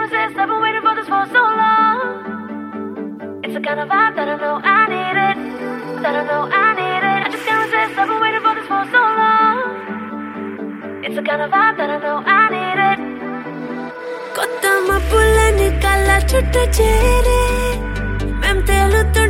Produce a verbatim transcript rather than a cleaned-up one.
resist. I've been waiting for this for so long. It's the kind of vibe that I know I need it. That I know I need it. I just can't resist. I've been waiting for this for so long. It's the kind of vibe that I know I need it. కొత్త మబ్బులని కళ్ళ చుట్టూ చేరే మేం తేలుతూ